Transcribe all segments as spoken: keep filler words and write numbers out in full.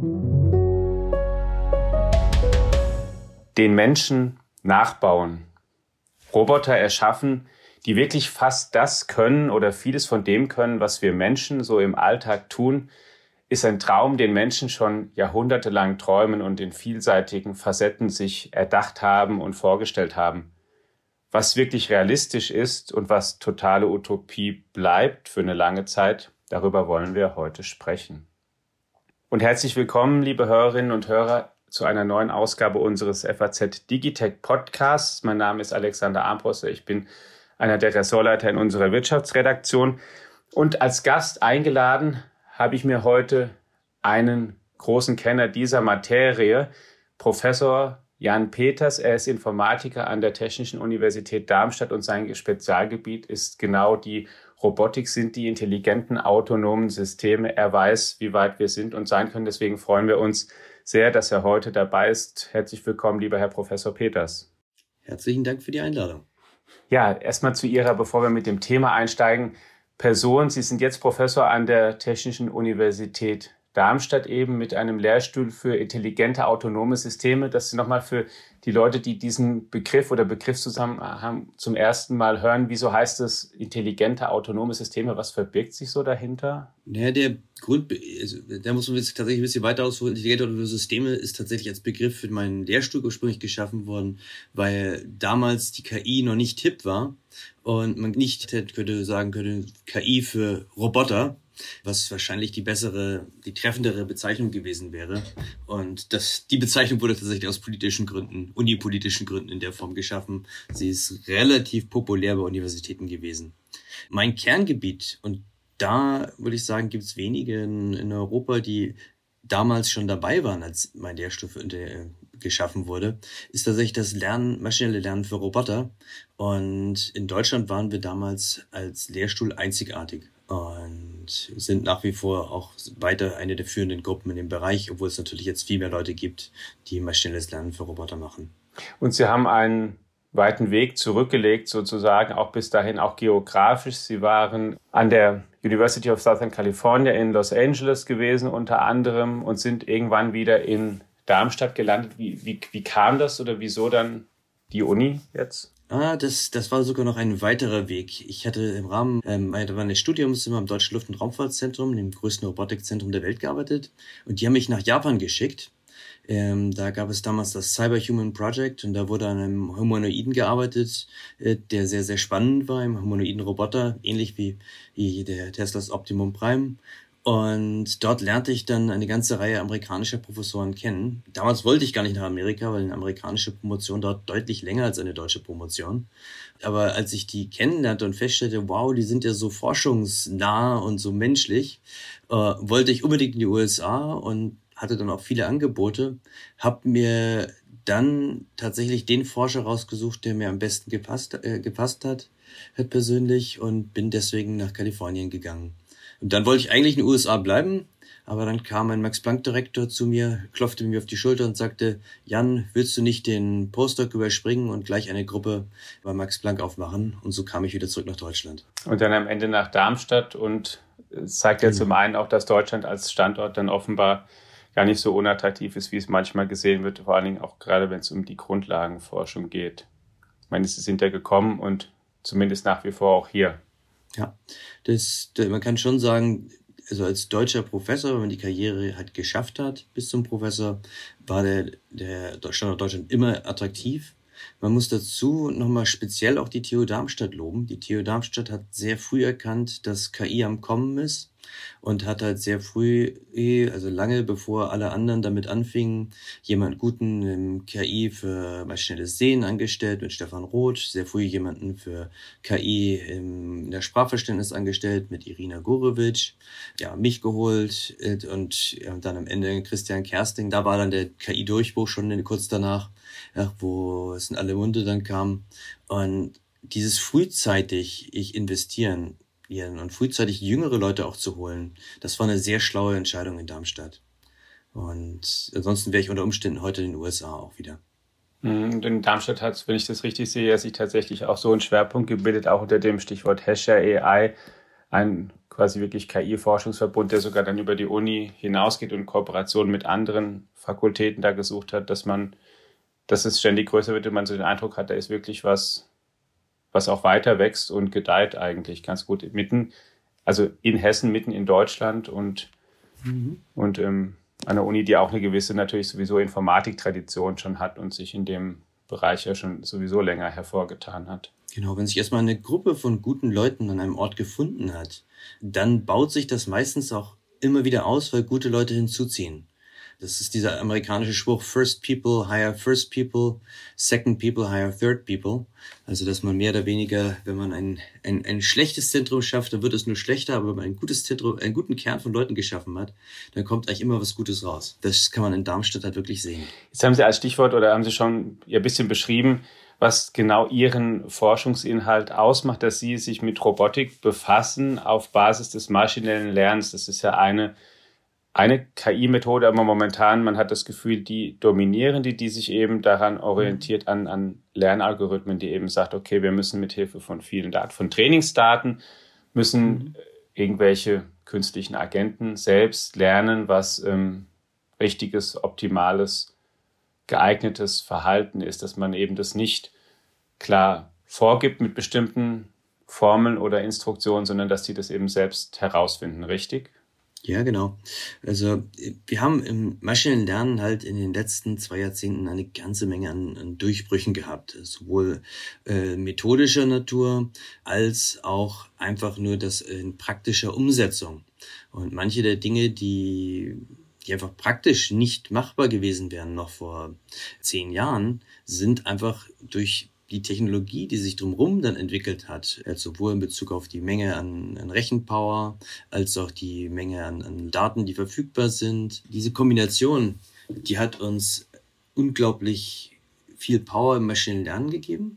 Den Menschen nachbauen. Roboter erschaffen, die wirklich fast das können oder vieles von dem können, was wir Menschen so im Alltag tun, ist ein Traum, den Menschen schon jahrhundertelang träumen und in vielseitigen Facetten sich erdacht haben und vorgestellt haben. Was wirklich realistisch ist und was totale Utopie bleibt für eine lange Zeit, darüber wollen wir heute sprechen. Und herzlich willkommen, liebe Hörerinnen und Hörer, zu einer neuen Ausgabe unseres F A Z Digitech Podcasts. Mein Name ist Alexander Armbruster, ich bin einer der Ressortleiter in unserer Wirtschaftsredaktion. Und als Gast eingeladen habe ich mir heute einen großen Kenner dieser Materie, Professor Jan Peters. Er ist Informatiker an der Technischen Universität Darmstadt und sein Spezialgebiet ist genau die Robotik, sind die intelligenten autonomen Systeme. Er weiß, wie weit wir sind und sein können. Deswegen freuen wir uns sehr, dass er heute dabei ist. Herzlich willkommen, lieber Herr Professor Peters. Herzlichen Dank für die Einladung. Ja, erstmal zu Ihrer, bevor wir mit dem Thema einsteigen, Person. Sie sind jetzt Professor an der Technischen Universität Darmstadt eben mit einem Lehrstuhl für intelligente autonome Systeme. Das ist nochmal für die Leute, die diesen Begriff oder Begriffszusammenhang zum ersten Mal hören. Wieso heißt es intelligente autonome Systeme? Was verbirgt sich so dahinter? Naja, der Grund, also, da muss man jetzt tatsächlich ein bisschen weiter ausholen. Intelligente autonome Systeme ist tatsächlich als Begriff für meinen Lehrstuhl ursprünglich geschaffen worden, weil damals die K I noch nicht hip war und man nicht könnte sagen könnte, K I für Roboter, was wahrscheinlich die bessere, die treffendere Bezeichnung gewesen wäre. Und das, die Bezeichnung wurde tatsächlich aus politischen Gründen, unipolitischen Gründen in der Form geschaffen. Sie ist relativ populär bei Universitäten gewesen. Mein Kerngebiet, und da würde ich sagen, gibt es wenige in, in Europa, die damals schon dabei waren, als mein Lehrstuhl äh, geschaffen wurde, ist tatsächlich das Lernen, maschinelle Lernen für Roboter. Und in Deutschland waren wir damals als Lehrstuhl einzigartig und sind nach wie vor auch weiter eine der führenden Gruppen in dem Bereich, obwohl es natürlich jetzt viel mehr Leute gibt, die maschinelles Lernen für Roboter machen. Und Sie haben einen weiten Weg zurückgelegt, sozusagen, auch bis dahin, auch geografisch. Sie waren an der University of Southern California in Los Angeles gewesen, unter anderem, und sind irgendwann wieder in Darmstadt gelandet. Wie, wie, wie kam das oder wieso dann die Uni jetzt? Ah, das, das war sogar noch ein weiterer Weg. Ich hatte im Rahmen ähm, meines Studiums immer am Deutschen Luft- und Raumfahrtzentrum, dem größten Robotikzentrum der Welt, gearbeitet. Und die haben mich nach Japan geschickt. Ähm, da gab es damals das Cyberhuman Project und da wurde an einem Humanoiden gearbeitet, äh, der sehr, sehr spannend war, einem humanoiden Roboter, ähnlich wie, wie der Teslas Optimum Prime. Und dort lernte ich dann eine ganze Reihe amerikanischer Professoren kennen. Damals wollte ich gar nicht nach Amerika, weil eine amerikanische Promotion dauert deutlich länger als eine deutsche Promotion. Aber als ich die kennenlernte und feststellte, wow, die sind ja so forschungsnah und so menschlich, äh, wollte ich unbedingt in die U S A und hatte dann auch viele Angebote, habe mir dann tatsächlich den Forscher rausgesucht, der mir am besten gepasst, äh, gepasst hat, hat persönlich, und bin deswegen nach Kalifornien gegangen. Und dann wollte ich eigentlich in den U S A bleiben, aber dann kam ein Max-Planck-Direktor zu mir, klopfte mir auf die Schulter und sagte, Jan, willst du nicht den Postdoc überspringen und gleich eine Gruppe bei Max Planck aufmachen? Und so kam ich wieder zurück nach Deutschland. Und dann am Ende nach Darmstadt, und es zeigt ja genau. Zum einen auch, dass Deutschland als Standort dann offenbar gar nicht so unattraktiv ist, wie es manchmal gesehen wird, vor allen Dingen auch gerade, wenn es um die Grundlagenforschung geht. Ich meine, Sie sind ja gekommen und zumindest nach wie vor auch hier. Ja, das, man kann schon sagen, also als deutscher Professor, wenn man die Karriere halt geschafft hat bis zum Professor, war der, der Standort Deutschland immer attraktiv. Man muss dazu nochmal speziell auch die T U Darmstadt loben. Die T U Darmstadt hat sehr früh erkannt, dass K I am Kommen ist, und hat halt sehr früh, also lange bevor alle anderen damit anfingen, jemanden guten im K I für maschinelles Sehen angestellt mit Stefan Roth, sehr früh jemanden für K I im in der Sprachverständnis angestellt mit Irina Gurevich, ja, mich geholt und ja, dann am Ende Christian Kersting. Da war dann der K I-Durchbruch schon kurz danach, ja, wo es in alle Munde dann kam. Und dieses frühzeitig ich investieren und frühzeitig jüngere Leute auch zu holen, das war eine sehr schlaue Entscheidung in Darmstadt. Und ansonsten wäre ich unter Umständen heute in den U S A auch wieder. Und in Darmstadt hat, wenn ich das richtig sehe, sich tatsächlich auch so ein Schwerpunkt gebildet, auch unter dem Stichwort Azure A I. ein quasi wirklich K I-Forschungsverbund, der sogar dann über die Uni hinausgeht und Kooperationen mit anderen Fakultäten da gesucht hat, dass man, dass es ständig größer wird und man so den Eindruck hat, da ist wirklich was, was auch weiter wächst und gedeiht eigentlich ganz gut mitten, also in Hessen, mitten in Deutschland und, mhm. und ähm, an der Uni, die auch eine gewisse natürlich sowieso Informatiktradition schon hat und sich in dem Bereich ja schon sowieso länger hervorgetan hat. Genau, wenn sich erstmal eine Gruppe von guten Leuten an einem Ort gefunden hat, dann baut sich das meistens auch immer wieder aus, weil gute Leute hinzuziehen. Das ist dieser amerikanische Spruch, first people hire first people, second people hire third people. Also, dass man mehr oder weniger, wenn man ein, ein, ein schlechtes Zentrum schafft, dann wird es nur schlechter, aber wenn man ein gutes Zentrum, einen guten Kern von Leuten geschaffen hat, dann kommt eigentlich immer was Gutes raus. Das kann man in Darmstadt halt wirklich sehen. Jetzt haben Sie als Stichwort oder haben Sie schon ein bisschen beschrieben, was genau Ihren Forschungsinhalt ausmacht, dass Sie sich mit Robotik befassen auf Basis des maschinellen Lernens. Das ist ja eine Eine K I-Methode, aber momentan, man hat das Gefühl, die dominierende, die sich eben daran orientiert an, an Lernalgorithmen, die eben sagt, okay, wir müssen mit Hilfe von vielen Daten, von Trainingsdaten, müssen mhm. irgendwelche künstlichen Agenten selbst lernen, was ähm, richtiges, optimales, geeignetes Verhalten ist, dass man eben das nicht klar vorgibt mit bestimmten Formeln oder Instruktionen, sondern dass die das eben selbst herausfinden, richtig? Ja, genau. Also wir haben im maschinellen Lernen halt in den letzten zwei Jahrzehnten eine ganze Menge an, an Durchbrüchen gehabt, sowohl äh, methodischer Natur als auch einfach nur das in praktischer Umsetzung. Und manche der Dinge, die die einfach praktisch nicht machbar gewesen wären noch vor zehn Jahren, sind einfach durch die Technologie, die sich drumherum dann entwickelt hat, sowohl in Bezug auf die Menge an, an Rechenpower, als auch die Menge an, an Daten, die verfügbar sind. Diese Kombination, die hat uns unglaublich viel Power im maschinellen Lernen gegeben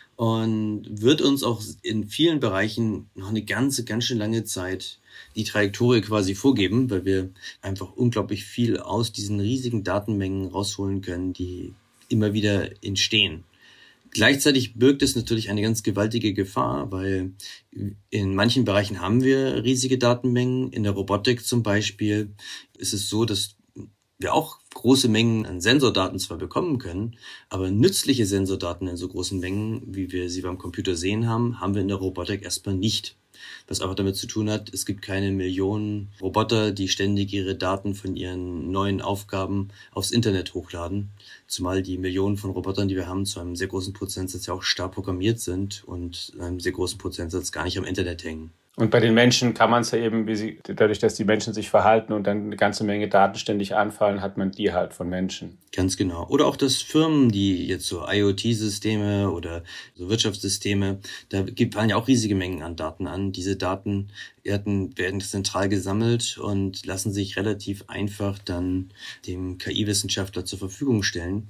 und wird uns auch in vielen Bereichen noch eine ganze, ganz schön lange Zeit die Trajektorie quasi vorgeben, weil wir einfach unglaublich viel aus diesen riesigen Datenmengen rausholen können, die immer wieder entstehen. Gleichzeitig birgt es natürlich eine ganz gewaltige Gefahr, weil in manchen Bereichen haben wir riesige Datenmengen. In der Robotik zum Beispiel ist es so, dass wir auch große Mengen an Sensordaten zwar bekommen können, aber nützliche Sensordaten in so großen Mengen, wie wir sie beim Computer sehen haben, haben wir in der Robotik erstmal nicht. Was einfach damit zu tun hat, es gibt keine Millionen Roboter, die ständig ihre Daten von ihren neuen Aufgaben aufs Internet hochladen. Zumal die Millionen von Robotern, die wir haben, zu einem sehr großen Prozentsatz ja auch stark programmiert sind und einem sehr großen Prozentsatz gar nicht am Internet hängen. Und bei den Menschen kann man es ja eben, wie sie, dadurch, dass die Menschen sich verhalten und dann eine ganze Menge Daten ständig anfallen, hat man die halt von Menschen. Ganz genau. Oder auch, dass Firmen, die jetzt so IoT-Systeme oder so Wirtschaftssysteme, da fallen ja auch riesige Mengen an Daten an. Diese Daten werden, werden zentral gesammelt und lassen sich relativ einfach dann dem K I-Wissenschaftler zur Verfügung stellen.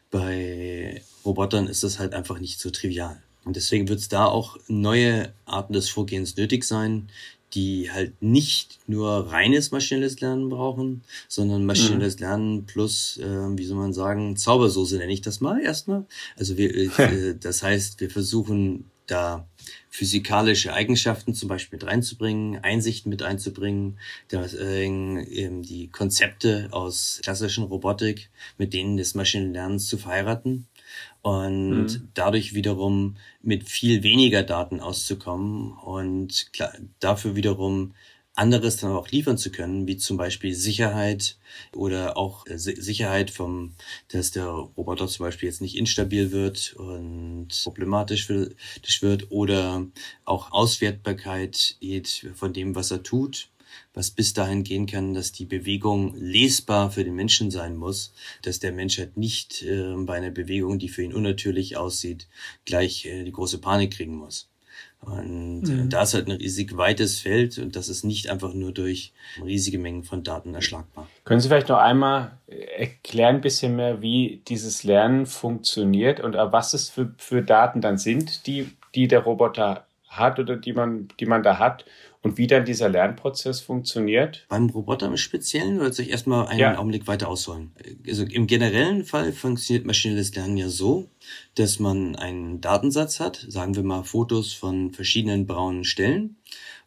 Bei Robotern ist das halt einfach nicht so trivial. Und deswegen wird es da auch neue Arten des Vorgehens nötig sein, die halt nicht nur reines maschinelles Lernen brauchen, sondern maschinelles mhm. Lernen plus, äh, wie soll man sagen, Zaubersoße nenne ich das mal erstmal. Also wir, äh, das heißt, wir versuchen da physikalische Eigenschaften zum Beispiel mit reinzubringen, Einsichten mit einzubringen, das, äh, die Konzepte aus klassischen Robotik mit denen des maschinellen Lernens zu verheiraten. Und mhm. dadurch wiederum mit viel weniger Daten auszukommen und klar, dafür wiederum anderes dann auch liefern zu können, wie zum Beispiel Sicherheit oder auch Sicherheit vom, dass der Roboter zum Beispiel jetzt nicht instabil wird und problematisch wird oder auch Auswertbarkeit von dem, was er tut, was bis dahin gehen kann, dass die Bewegung lesbar für den Menschen sein muss, dass der Mensch halt nicht äh, bei einer Bewegung, die für ihn unnatürlich aussieht, gleich äh, die große Panik kriegen muss. Und mhm. äh, da ist halt ein riesig weites Feld und das ist nicht einfach nur durch riesige Mengen von Daten erschlagbar. Können Sie vielleicht noch einmal erklären, ein bisschen mehr, wie dieses Lernen funktioniert und was es für, für Daten dann sind, die, die der Roboter hat oder die man, die man da hat? Und wie dann dieser Lernprozess funktioniert? Beim Roboter im Speziellen oder soll ich erstmal einen ja. Augenblick weiter ausholen? Also im generellen Fall funktioniert maschinelles Lernen ja so, dass man einen Datensatz hat, sagen wir mal Fotos von verschiedenen braunen Stellen.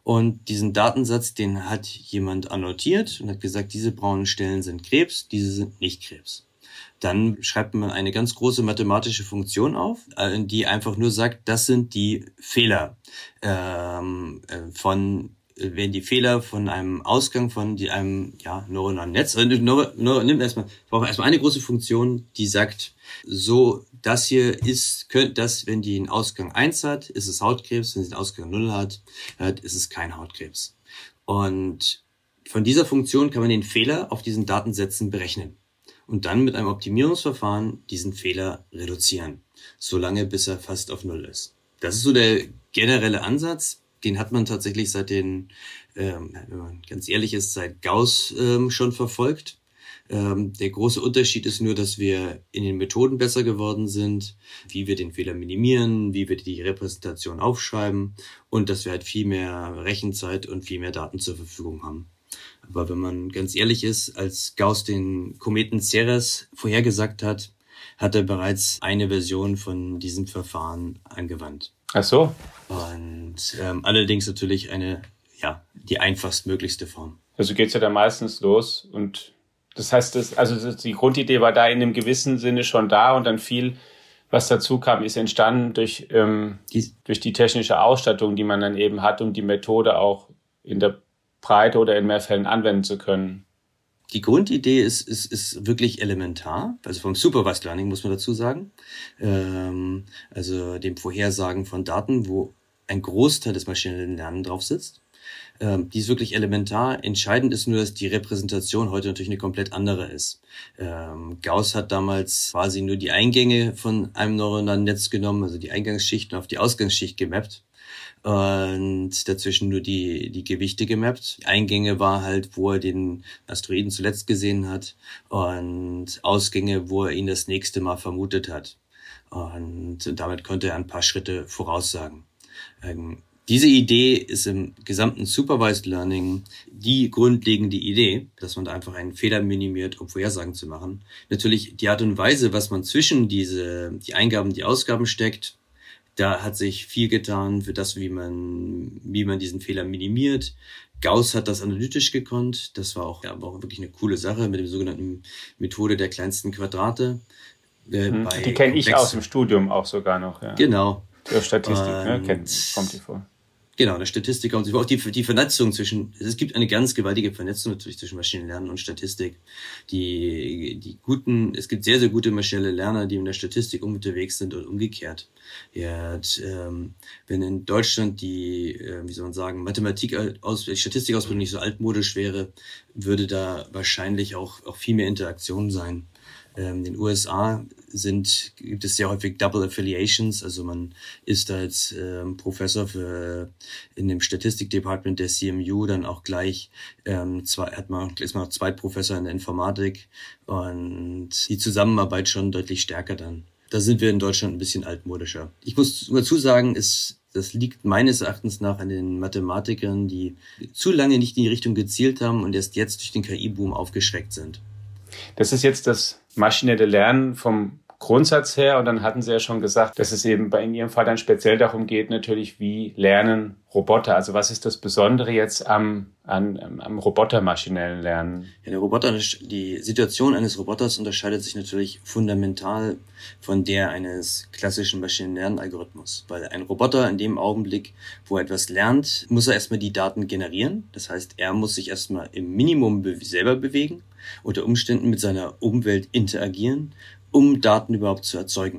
Und diesen Datensatz, den hat jemand annotiert und hat gesagt, diese braunen Stellen sind Krebs, diese sind nicht Krebs. Dann schreibt man eine ganz große mathematische Funktion auf, die einfach nur sagt, das sind die Fehler ähm, von wenn die Fehler von einem Ausgang von die, einem ja, neuronalen Netz, also nur, nur, nimm erstmal, ich brauche erstmal eine große Funktion, die sagt, so, das hier ist, könnte das, wenn die einen Ausgang eins hat, ist es Hautkrebs, wenn sie einen Ausgang null hat, ist es kein Hautkrebs. Und von dieser Funktion kann man den Fehler auf diesen Datensätzen berechnen und dann mit einem Optimierungsverfahren diesen Fehler reduzieren, solange bis er fast auf null ist. Das ist so der generelle Ansatz. Den hat man tatsächlich seit den, ähm, wenn man ganz ehrlich ist, seit Gauss ähm, schon verfolgt. Ähm, der große Unterschied ist nur, dass wir in den Methoden besser geworden sind, wie wir den Fehler minimieren, wie wir die Repräsentation aufschreiben und dass wir halt viel mehr Rechenzeit und viel mehr Daten zur Verfügung haben. Aber wenn man ganz ehrlich ist, als Gauss den Kometen Ceres vorhergesagt hat, hat er bereits eine Version von diesem Verfahren angewandt. Ach so. Und ähm, allerdings natürlich eine, ja, die einfachstmöglichste Form. Also geht's ja da meistens los und das heißt, das, also das, die Grundidee war da in einem gewissen Sinne schon da und dann viel, was dazu kam, ist entstanden durch, ähm, die, durch die technische Ausstattung, die man dann eben hat, um die Methode auch in der Breite oder in mehr Fällen anwenden zu können. Die Grundidee ist, ist, ist wirklich elementar, also vom Supervised Learning muss man dazu sagen, ähm, also dem Vorhersagen von Daten, wo ein Großteil des maschinellen Lernens drauf sitzt. Ähm, die ist wirklich elementar. Entscheidend ist nur, dass die Repräsentation heute natürlich eine komplett andere ist. Ähm, Gauss hat damals quasi nur die Eingänge von einem neuronalen Netz genommen, also die Eingangsschicht und auf die Ausgangsschicht gemappt. Und dazwischen nur die, die Gewichte gemappt. Eingänge war halt, wo er den Asteroiden zuletzt gesehen hat und Ausgänge, wo er ihn das nächste Mal vermutet hat. Und damit konnte er ein paar Schritte voraussagen. Ähm, diese Idee ist im gesamten Supervised Learning die grundlegende Idee, dass man da einfach einen Fehler minimiert, um Vorhersagen zu machen. Natürlich die Art und Weise, was man zwischen diese, die Eingaben, die Ausgaben steckt, da hat sich viel getan für das, wie man, wie man diesen Fehler minimiert. Gauss hat das analytisch gekonnt. Das war auch, ja, aber auch wirklich eine coole Sache mit dem sogenannten Methode der kleinsten Quadrate. Äh, hm, die kenne ich aus dem Studium auch sogar noch. Ja. Genau. Der Statistik, ne? Kennt, kommt die vor. Genau, der Statistik kommt auch die, die Vernetzung zwischen, es gibt eine ganz gewaltige Vernetzung natürlich zwischen Maschinenlernen und Statistik. Die, die guten, es gibt sehr, sehr gute maschinelle Lerner, die in der Statistik unterwegs sind und umgekehrt. Ja, ähm, wenn in Deutschland die, äh, wie soll man sagen, Mathematik aus, Statistikausbildung nicht so altmodisch wäre, würde da wahrscheinlich auch, auch viel mehr Interaktion sein. In den U S A sind, gibt es sehr häufig Double Affiliations, also man ist als ähm, Professor für in dem Statistik-Department der C M U dann auch gleich ähm, zwei, hat man ist man auch Zweitprofessor in der Informatik und die Zusammenarbeit schon deutlich stärker dann. Da sind wir in Deutschland ein bisschen altmodischer. Ich muss dazu sagen, es das liegt meines Erachtens nach an den Mathematikern, die zu lange nicht in die Richtung gezielt haben und erst jetzt durch den K I-Boom aufgeschreckt sind. Das ist jetzt das maschinelle Lernen vom Grundsatz her. Und dann hatten Sie ja schon gesagt, dass es eben bei in Ihrem Fall dann speziell darum geht, natürlich, wie lernen Roboter. Also was ist das Besondere jetzt am, an, am robotermaschinellen Lernen? Ja, der Roboter, die Situation eines Roboters unterscheidet sich natürlich fundamental von der eines klassischen Maschinenlernalgorithmus. Weil ein Roboter in dem Augenblick, wo er etwas lernt, muss er erstmal die Daten generieren. Das heißt, er muss sich erstmal im Minimum be- selber bewegen, unter Umständen mit seiner Umwelt interagieren, um Daten überhaupt zu erzeugen.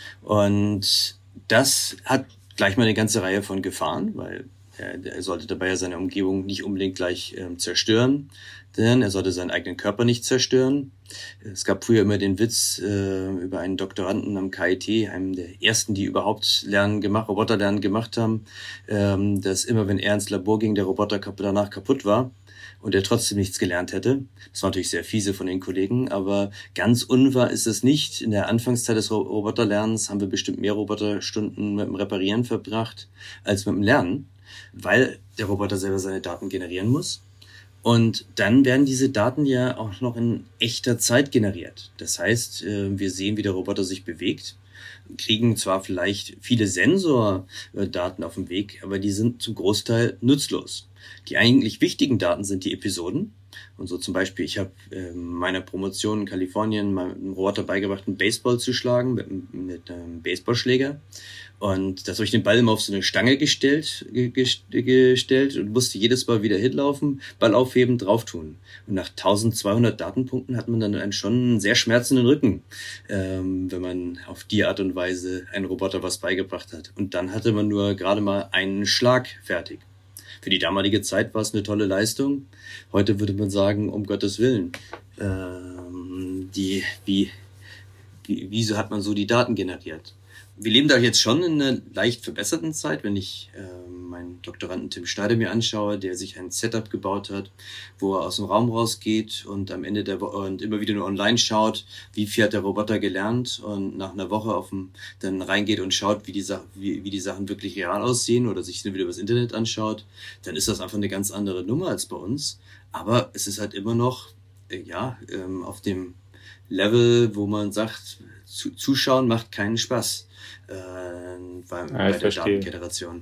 Und das hat gleich mal eine ganze Reihe von Gefahren, weil er, er sollte dabei ja seine Umgebung nicht unbedingt gleich ähm, zerstören, denn er sollte seinen eigenen Körper nicht zerstören. Es gab früher immer den Witz äh, über einen Doktoranden am K I T, einem der ersten, die überhaupt Lernen gemacht, Roboterlernen gemacht haben, ähm, dass immer, wenn er ins Labor ging, der Roboter kap- danach kaputt war und er trotzdem nichts gelernt hätte. Das war natürlich sehr fiese von den Kollegen, aber ganz unwahr ist es nicht. In der Anfangszeit des Roboterlernens haben wir bestimmt mehr Roboterstunden mit dem Reparieren verbracht als mit dem Lernen, weil der Roboter selber seine Daten generieren muss. Und dann werden diese Daten ja auch noch in echter Zeit generiert. Das heißt, wir sehen, wie der Roboter sich bewegt. kriegen zwar vielleicht viele Sensordaten auf dem Weg, aber die sind zum Großteil nutzlos. Die eigentlich wichtigen Daten sind die Episoden. Und so zum Beispiel, ich habe äh, meiner Promotion in Kalifornien mal einem Roboter beigebracht, einen Baseball zu schlagen mit, mit einem Baseballschläger. Und das habe ich den Ball immer auf so eine Stange gestellt, gestellt und musste jedes Mal wieder hinlaufen, Ball aufheben, drauf tun. Und nach zwölfhundert Datenpunkten hat man dann einen schon sehr schmerzenden Rücken, ähm, wenn man auf die Art und Weise einen Roboter was beigebracht hat. Und dann hatte man nur gerade mal einen Schlag fertig. Für die damalige Zeit war es eine tolle Leistung. Heute würde man sagen, um Gottes Willen, ähm, die, wie, wie, wieso hat man so die Daten generiert? Wir leben da jetzt schon in einer leicht verbesserten Zeit, wenn ich äh, meinen Doktoranden Tim Schneider mir anschaue, der sich ein Setup gebaut hat, wo er aus dem Raum rausgeht und am Ende der Woche und immer wieder nur online schaut, wie viel hat der Roboter gelernt und nach einer Woche auf dem, dann reingeht und schaut, wie die, Sa- wie, wie die Sachen wirklich real aussehen oder sich dann wieder übers Internet anschaut, dann ist das einfach eine ganz andere Nummer als bei uns. Aber es ist halt immer noch äh, ja ähm, auf dem Level, wo man sagt, zu, zuschauen macht keinen Spaß. Äh, bei, Ja, bei ich der verstehe. Datengeneration.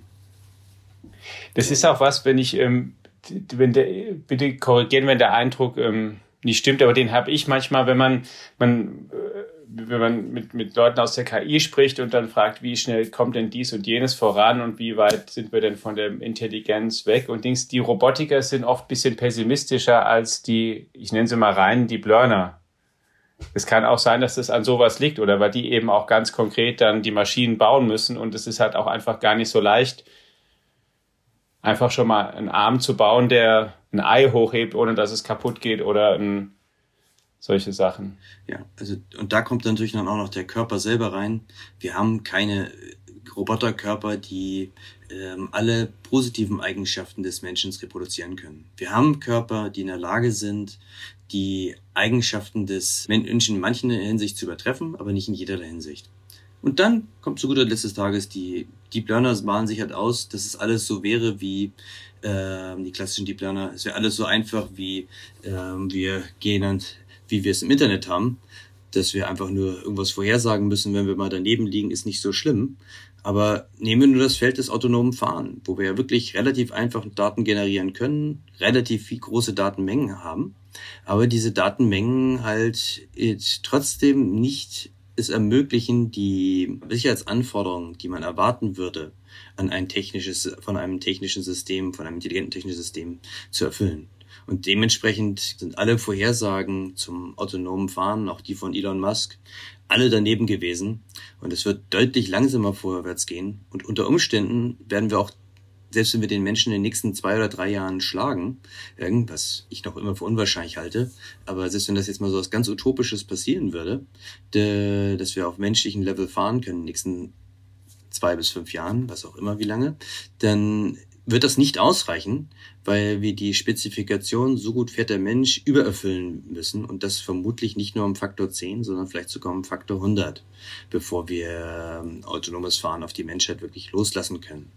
Das ist auch was, wenn ich, ähm, wenn der, bitte korrigieren, wenn der Eindruck ähm, nicht stimmt, aber den habe ich manchmal, wenn man, man äh, wenn man mit, mit Leuten aus der K I spricht und dann fragt, wie schnell kommt denn dies und jenes voran und wie weit sind wir denn von der Intelligenz weg und Dings, die Robotiker sind oft ein bisschen pessimistischer als die, ich nenne sie mal rein, die Learner. Es kann auch sein, dass das an sowas liegt oder weil die eben auch ganz konkret dann die Maschinen bauen müssen und es ist halt auch einfach gar nicht so leicht, einfach schon mal einen Arm zu bauen, der ein Ei hochhebt, ohne dass es kaputt geht oder ein, solche Sachen. Ja, also und da kommt dann natürlich dann auch noch der Körper selber rein. Wir haben keine Roboterkörper, die ähm, alle positiven Eigenschaften des Menschen reproduzieren können. Wir haben Körper, die in der Lage sind, die Eigenschaften des Menschen in manchen Hinsicht zu übertreffen, aber nicht in jeder Hinsicht. Und dann kommt zu guter Letzt des Tages, die Deep Learners malen sich halt aus, dass es alles so wäre wie äh, die klassischen Deep Learner. Es wäre alles so einfach wie äh, wir gehen und wie wir es im Internet haben, dass wir einfach nur irgendwas vorhersagen müssen, wenn wir mal daneben liegen, ist nicht so schlimm. Aber nehmen wir nur das Feld des autonomen Fahren, wo wir ja wirklich relativ einfach Daten generieren können, relativ viel große Datenmengen haben, aber diese Datenmengen halt trotzdem nicht es ermöglichen, die Sicherheitsanforderungen, die man erwarten würde, an ein technisches, von einem technischen System, von einem intelligenten technischen System zu erfüllen. Und dementsprechend sind alle Vorhersagen zum autonomen Fahren, auch die von Elon Musk, alle daneben gewesen. Und es wird deutlich langsamer vorwärts gehen. Und unter Umständen werden wir auch, selbst wenn wir den Menschen in den nächsten zwei oder drei Jahren schlagen, was ich noch immer für unwahrscheinlich halte, aber selbst wenn das jetzt mal so was ganz Utopisches passieren würde, dass wir auf menschlichem Level fahren können in den nächsten zwei bis fünf Jahren, was auch immer wie lange, dann wird das nicht ausreichen, weil wir die Spezifikation so gut fährt der Mensch übererfüllen müssen und das vermutlich nicht nur um Faktor zehn, sondern vielleicht sogar um Faktor hundert, bevor wir ähm, autonomes Fahren auf die Menschheit wirklich loslassen können.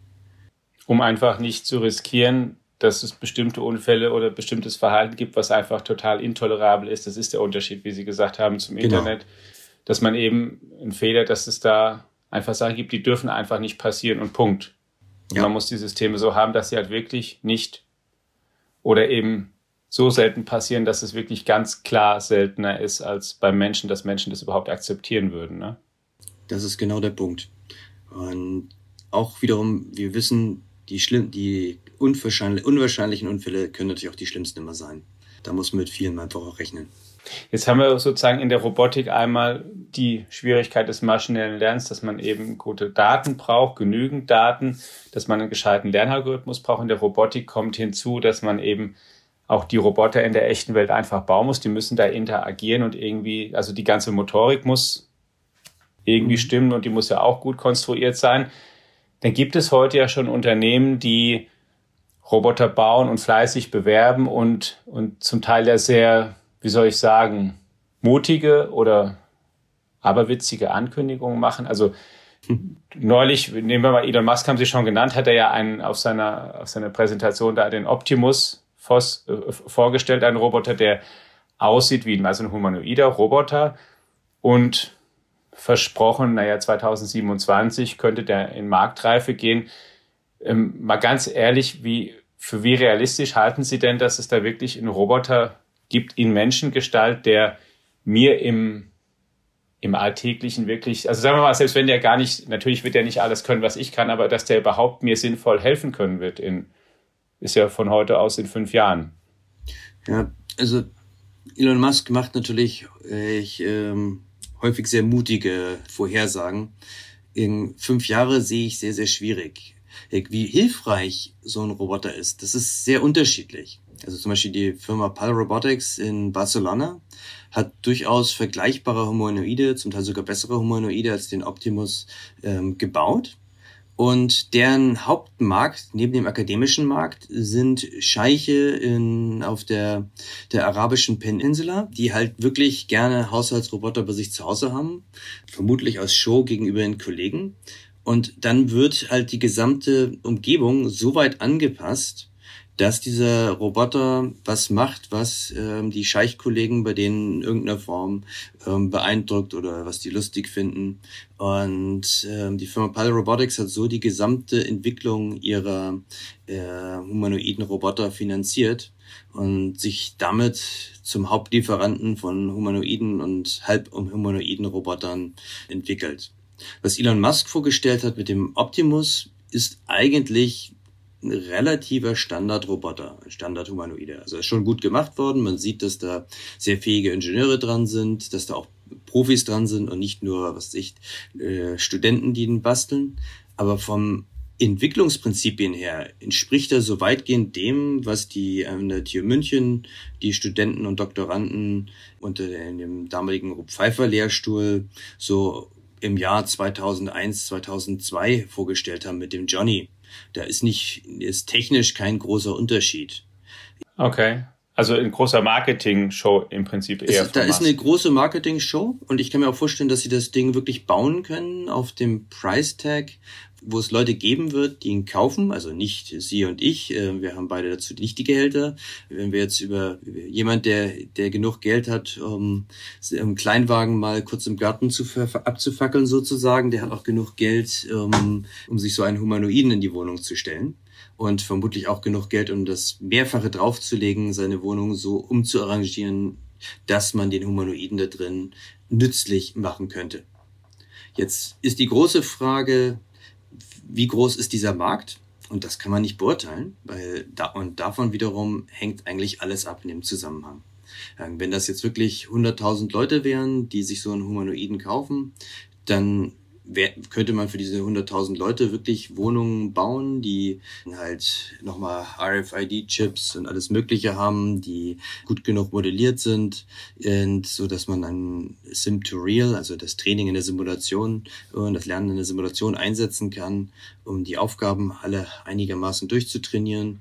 Um einfach nicht zu riskieren, dass es bestimmte Unfälle oder bestimmtes Verhalten gibt, was einfach total intolerabel ist. Das ist der Unterschied, wie Sie gesagt haben, zum Genau. Internet. Dass man eben einen Fehler, dass es da einfach Sachen gibt, die dürfen einfach nicht passieren und Punkt. Und ja. Man muss die Systeme so haben, dass sie halt wirklich nicht oder eben so selten passieren, dass es wirklich ganz klar seltener ist als beim Menschen, dass Menschen das überhaupt akzeptieren würden. Ne? Das ist genau der Punkt. Und auch wiederum, wir wissen, die, schlimm, die unwahrscheinlich, unwahrscheinlichen Unfälle können natürlich auch die schlimmsten immer sein. Da muss man mit vielen einfach auch rechnen. Jetzt haben wir sozusagen in der Robotik einmal die Schwierigkeit des maschinellen Lernens, dass man eben gute Daten braucht, genügend Daten, dass man einen gescheiten Lernalgorithmus braucht. In der Robotik kommt hinzu, dass man eben auch die Roboter in der echten Welt einfach bauen muss. Die müssen da interagieren und irgendwie, also die ganze Motorik muss irgendwie mhm. stimmen und die muss ja auch gut konstruiert sein. Dann gibt es heute ja schon Unternehmen, die Roboter bauen und fleißig bewerben und, und zum Teil ja sehr, wie soll ich sagen, mutige oder aberwitzige Ankündigungen machen. Also hm. neulich, nehmen wir mal Elon Musk, haben Sie schon genannt, hat er ja einen auf seiner, auf seiner Präsentation da den Optimus Fos, äh, vorgestellt, einen Roboter, der aussieht wie also ein humanoider Roboter und versprochen, naja, zwanzig siebenundzwanzig könnte der in Marktreife gehen. Ähm, mal ganz ehrlich, wie, für wie realistisch halten Sie denn, dass es da wirklich einen Roboter gibt in Menschengestalt, der mir im, im Alltäglichen wirklich, also sagen wir mal, selbst wenn der gar nicht, natürlich wird der nicht alles können, was ich kann, aber dass der überhaupt mir sinnvoll helfen können wird, in, ist ja von heute aus in fünf Jahren. Ja, also Elon Musk macht natürlich äh, ich, ähm, häufig sehr mutige Vorhersagen. In fünf Jahre sehe ich sehr, sehr schwierig. Wie hilfreich so ein Roboter ist, das ist sehr unterschiedlich. Also zum Beispiel die Firma Pal Robotics in Barcelona hat durchaus vergleichbare Humanoide, zum Teil sogar bessere Humanoide als den Optimus ähm, gebaut. Und deren Hauptmarkt neben dem akademischen Markt sind Scheiche in, auf der, der arabischen Peninsula, die halt wirklich gerne Haushaltsroboter bei sich zu Hause haben, vermutlich als Show gegenüber den Kollegen. Und dann wird halt die gesamte Umgebung so weit angepasst, dass dieser Roboter was macht, was ähm, die Scheichkollegen bei denen in irgendeiner Form ähm, beeindruckt oder was die lustig finden. Und ähm, die Firma Pal Robotics hat so die gesamte Entwicklung ihrer äh, humanoiden Roboter finanziert und sich damit zum Hauptlieferanten von humanoiden und halbhumanoiden Robotern entwickelt. Was Elon Musk vorgestellt hat mit dem Optimus, ist eigentlich ein relativer Standardroboter, ein Standardhumanoide. Also er ist schon gut gemacht worden. Man sieht, dass da sehr fähige Ingenieure dran sind, dass da auch Profis dran sind und nicht nur, was weiß ich, äh, Studenten, die ihn basteln. Aber vom Entwicklungsprinzipien her entspricht er so weitgehend dem, was die an der T U München, die Studenten und Doktoranden unter dem damaligen Rupp-Pfeiffer-Lehrstuhl so im Jahr zweitausendeins, zweitausendzwei vorgestellt haben mit dem Johnny. Da ist nicht, ist technisch kein großer Unterschied. Okay. Also ein großer Marketing-Show im Prinzip eher. Es, da ist eine große Marketing-Show und ich kann mir auch vorstellen, dass sie das Ding wirklich bauen können auf dem Price-Tag, wo es Leute geben wird, die ihn kaufen. Also nicht Sie und ich, wir haben beide dazu nicht die Gehälter. Wenn wir jetzt über jemand, der der genug Geld hat, um im Kleinwagen mal kurz im Garten zu abzufackeln sozusagen, der hat auch genug Geld, um, um sich so einen Humanoiden in die Wohnung zu stellen. Und vermutlich auch genug Geld, um das Mehrfache draufzulegen, seine Wohnung so umzuarrangieren, dass man den Humanoiden da drin nützlich machen könnte. Jetzt ist die große Frage, wie groß ist dieser Markt? Und das kann man nicht beurteilen, weil da und davon wiederum hängt eigentlich alles ab in dem Zusammenhang. Wenn das jetzt wirklich hunderttausend Leute wären, die sich so einen Humanoiden kaufen, dann Wer, könnte man für diese hunderttausend Leute wirklich Wohnungen bauen, die halt nochmal R F I D-Chips und alles Mögliche haben, die gut genug modelliert sind, und so dass man ein Sim to Real, also das Training in der Simulation und das Lernen in der Simulation einsetzen kann, um die Aufgaben alle einigermaßen durchzutrainieren.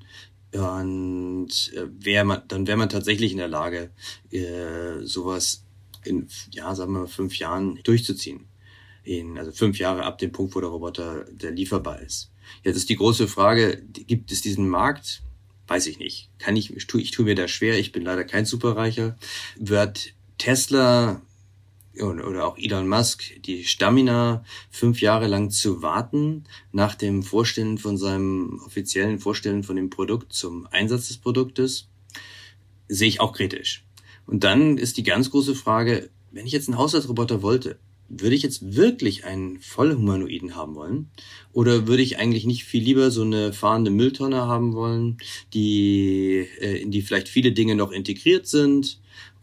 Und äh, wär man, dann wäre man tatsächlich in der Lage, äh, sowas in, ja, sagen wir mal, fünf Jahren durchzuziehen. In, also fünf Jahre ab dem Punkt, wo der Roboter der lieferbar ist. Jetzt ist die große Frage, gibt es diesen Markt? Weiß ich nicht. Kann ich, ich tue, ich tue mir da schwer, ich bin leider kein Superreicher. Wird Tesla oder auch Elon Musk die Stamina, fünf Jahre lang zu warten, nach dem Vorstellen von seinem offiziellen Vorstellen von dem Produkt zum Einsatz des Produktes, sehe ich auch kritisch. Und dann ist die ganz große Frage, wenn ich jetzt einen Haushaltsroboter wollte, würde ich jetzt wirklich einen Vollhumanoiden haben wollen? Oder würde ich eigentlich nicht viel lieber so eine fahrende Mülltonne haben wollen, die, äh, in die vielleicht viele Dinge noch integriert sind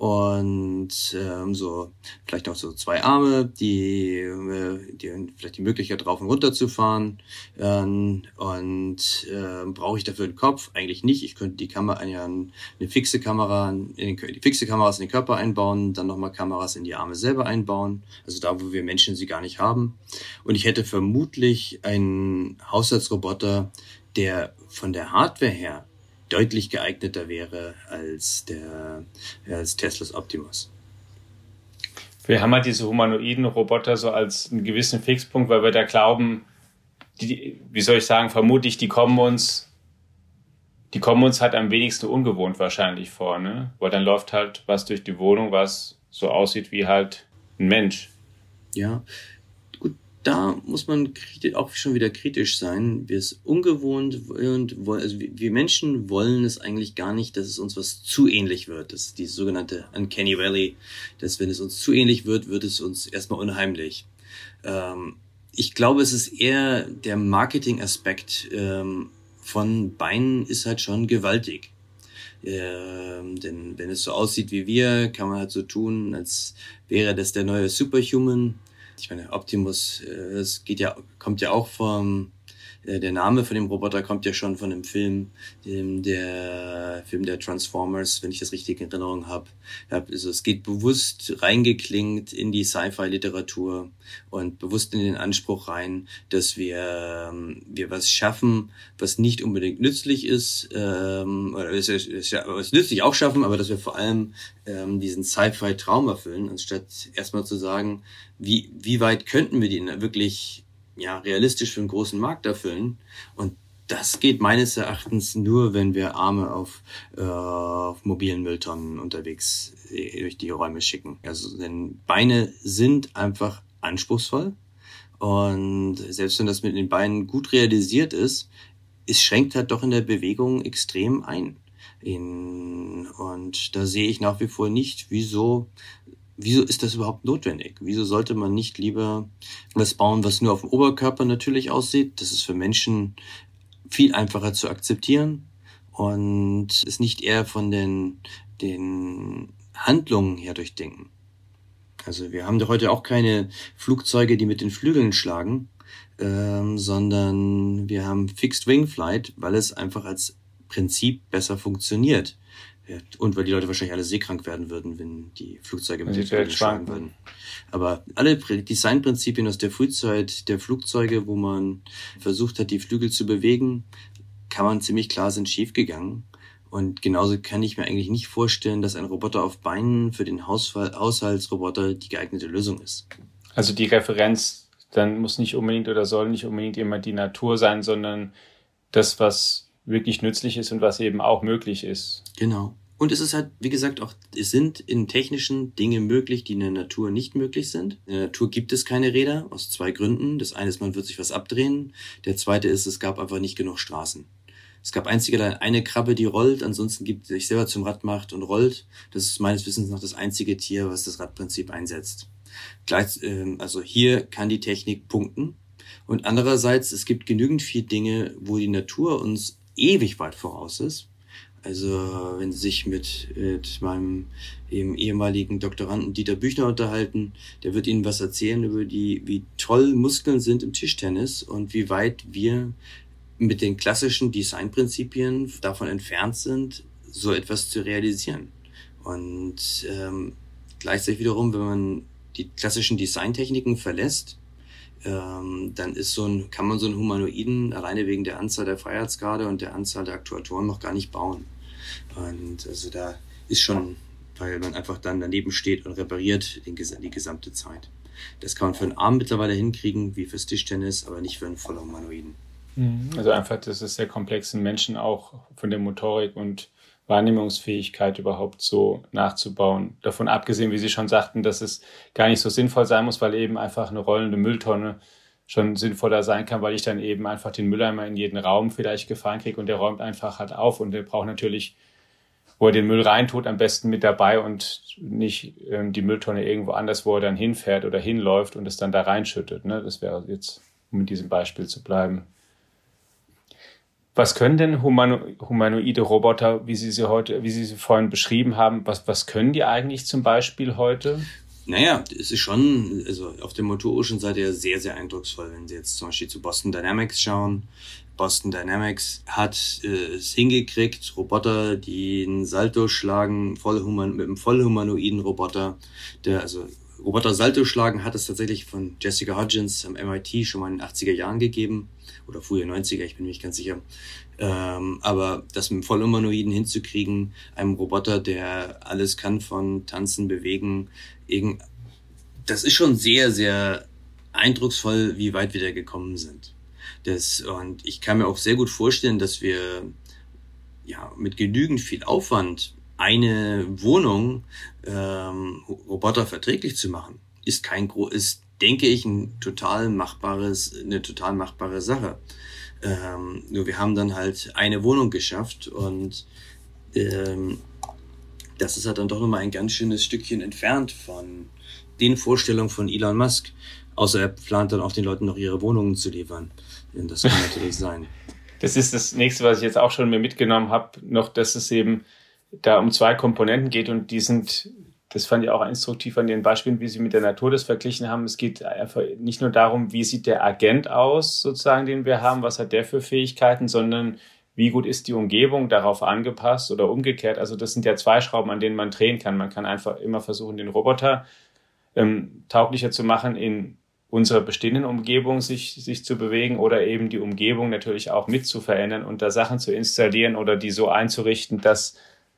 und ähm, so vielleicht auch so zwei Arme, die, äh, die vielleicht die Möglichkeit drauf und runter zu fahren. Ähm, und äh, brauche ich dafür einen Kopf? Eigentlich nicht. Ich könnte die Kamera, eine, eine fixe Kamera, in den, die fixe Kameras in den Körper einbauen, dann nochmal Kameras in die Arme selber einbauen. Also da, wo wir Menschen sie gar nicht haben. Und ich hätte vermutlich einen Haushaltsroboter, der von der Hardware her deutlich geeigneter wäre als der als Teslas Optimus. Wir haben halt diese humanoiden Roboter so als einen gewissen Fixpunkt, weil wir da glauben, die, wie soll ich sagen, vermutlich, die kommen uns, die kommen uns halt am wenigsten ungewohnt wahrscheinlich vor, ne? Weil dann läuft halt was durch die Wohnung, was so aussieht wie halt ein Mensch. Ja, gut, da muss man auch schon wieder kritisch sein. Wir sind ungewohnt und also wir Menschen wollen es eigentlich gar nicht, dass es uns was zu ähnlich wird. Das ist die sogenannte Uncanny Valley, dass wenn es uns zu ähnlich wird, wird es uns erstmal unheimlich. Ähm, ich glaube, es ist eher der Marketing-Aspekt ähm, von Beinen ist halt schon gewaltig. Ähm, denn wenn es so aussieht wie wir, kann man halt so tun, als wäre das der neue Superhuman. Ich meine, Optimus, äh, das geht ja, kommt ja auch vom, äh, der Name von dem Roboter kommt ja schon von dem Film, dem, der Film der Transformers, wenn ich das richtig in Erinnerung habe. Also es geht bewusst reingeklingt in die Sci-Fi-Literatur und bewusst in den Anspruch rein, dass wir, ähm, wir was schaffen, was nicht unbedingt nützlich ist, ähm, oder es, es, es nützlich auch schaffen, aber dass wir vor allem ähm, diesen Sci-Fi-Traum erfüllen, anstatt erstmal zu sagen, wie, wie weit könnten wir den wirklich ja, realistisch für einen großen Markt erfüllen. Und das geht meines Erachtens nur, wenn wir Arme auf, äh, auf mobilen Mülltonnen unterwegs äh, durch die Räume schicken. Also, denn Beine sind einfach anspruchsvoll. Und selbst wenn das mit den Beinen gut realisiert ist, es schränkt halt doch in der Bewegung extrem ein. In, und da sehe ich nach wie vor nicht, wieso Wieso ist das überhaupt notwendig? Wieso sollte man nicht lieber was bauen, was nur auf dem Oberkörper natürlich aussieht? Das ist für Menschen viel einfacher zu akzeptieren und es nicht eher von den, den Handlungen her durchdenken. Also wir haben doch heute auch keine Flugzeuge, die mit den Flügeln schlagen, ähm, sondern wir haben Fixed Wing Flight, weil es einfach als Prinzip besser funktioniert. Und weil die Leute wahrscheinlich alle seekrank werden würden, wenn die Flugzeuge mit den Flügeln schlagen würden. Aber alle Designprinzipien aus der Frühzeit der Flugzeuge, wo man versucht hat, die Flügel zu bewegen, kann man ziemlich klar sind schiefgegangen. Und genauso kann ich mir eigentlich nicht vorstellen, dass ein Roboter auf Beinen für den Hausfall, Haushaltsroboter die geeignete Lösung ist. Also die Referenz dann muss nicht unbedingt oder soll nicht unbedingt immer die Natur sein, sondern das, was wirklich nützlich ist und was eben auch möglich ist. Genau. Und es ist halt, wie gesagt, auch, es sind in technischen Dinge möglich, die in der Natur nicht möglich sind. In der Natur gibt es keine Räder, aus zwei Gründen. Das eine ist, man wird sich was abdrehen. Der zweite ist, es gab einfach nicht genug Straßen. Es gab einzig eine Krabbe, die rollt, ansonsten gibt es sich selber zum Rad macht und rollt. Das ist meines Wissens noch das einzige Tier, was das Radprinzip einsetzt. Gleich, ähm, also hier kann die Technik punkten. Und andererseits, es gibt genügend viele Dinge, wo die Natur uns ewig weit voraus ist. Also wenn Sie sich mit, mit meinem eben ehemaligen Doktoranden Dieter Büchner unterhalten, der wird Ihnen was erzählen über die, wie toll Muskeln sind im Tischtennis und wie weit wir mit den klassischen Designprinzipien davon entfernt sind, so etwas zu realisieren. Und ähm, gleichzeitig wiederum, wenn man die klassischen Designtechniken verlässt, ähm, dann ist so ein, kann man so einen Humanoiden alleine wegen der Anzahl der Freiheitsgrade und der Anzahl der Aktuatoren noch gar nicht bauen. Und also da ist schon, weil man einfach dann daneben steht und repariert den, die gesamte Zeit. Das kann man für einen Arm mittlerweile hinkriegen, wie fürs Tischtennis, aber nicht für einen Vollhumanoiden. Also einfach, dass es sehr komplexen Menschen auch von der Motorik und Wahrnehmungsfähigkeit überhaupt so nachzubauen. Davon abgesehen, wie Sie schon sagten, dass es gar nicht so sinnvoll sein muss, weil eben einfach eine rollende Mülltonne schon sinnvoller sein kann, weil ich dann eben einfach den Mülleimer in jeden Raum vielleicht gefahren kriege und der räumt einfach halt auf und der braucht natürlich, wo er den Müll reintut, am besten mit dabei und nicht ähm, die Mülltonne irgendwo anders, wo er dann hinfährt oder hinläuft und es dann da reinschüttet. Ne? Das wäre jetzt, um mit diesem Beispiel zu bleiben. Was können denn humano- humanoide Roboter, wie Sie sie heute, wie Sie sie vorhin beschrieben haben, was, was können die eigentlich zum Beispiel heute? Naja, es ist schon, also auf der motorischen Seite ja sehr, sehr eindrucksvoll, wenn Sie jetzt zum Beispiel zu Boston Dynamics schauen. Boston Dynamics hat äh, es hingekriegt, Roboter, die einen Salto schlagen, vollhuman, mit einem vollhumanoiden Roboter, der, also Roboter Salto schlagen hat es tatsächlich von Jessica Hodgins am M I T schon mal in den achtziger Jahren gegeben. Oder frühe neunziger, ich bin mir nicht ganz sicher. Ähm, aber das mit einem Vollhumanoiden hinzukriegen, einem Roboter, der alles kann von Tanzen, Bewegen, irgend, das ist schon sehr, sehr eindrucksvoll, wie weit wir da gekommen sind. Das, und ich kann mir auch sehr gut vorstellen, dass wir ja mit genügend viel Aufwand eine Wohnung ähm, roboterverträglich zu machen, ist kein gro- ist denke ich, ein total machbares, eine total machbare Sache. Ähm, nur wir haben dann halt eine Wohnung geschafft und ähm, das ist halt dann doch nochmal ein ganz schönes Stückchen entfernt von den Vorstellungen von Elon Musk. Außer er plant dann auch den Leuten noch ihre Wohnungen zu liefern. Und das kann natürlich sein. Das ist das Nächste, was ich jetzt auch schon mir mitgenommen habe, noch, dass es eben da um zwei Komponenten geht und die sind, das fand ich auch instruktiv an den Beispielen, wie Sie mit der Natur das verglichen haben. Es geht einfach nicht nur darum, wie sieht der Agent aus, sozusagen, den wir haben, was hat der für Fähigkeiten, sondern wie gut ist die Umgebung darauf angepasst oder umgekehrt. Also das sind ja zwei Schrauben, an denen man drehen kann. Man kann einfach immer versuchen, den Roboter ähm, tauglicher zu machen, in unserer bestehenden Umgebung sich, sich zu bewegen oder eben die Umgebung natürlich auch mit zu verändern und da Sachen zu installieren oder die so einzurichten, dass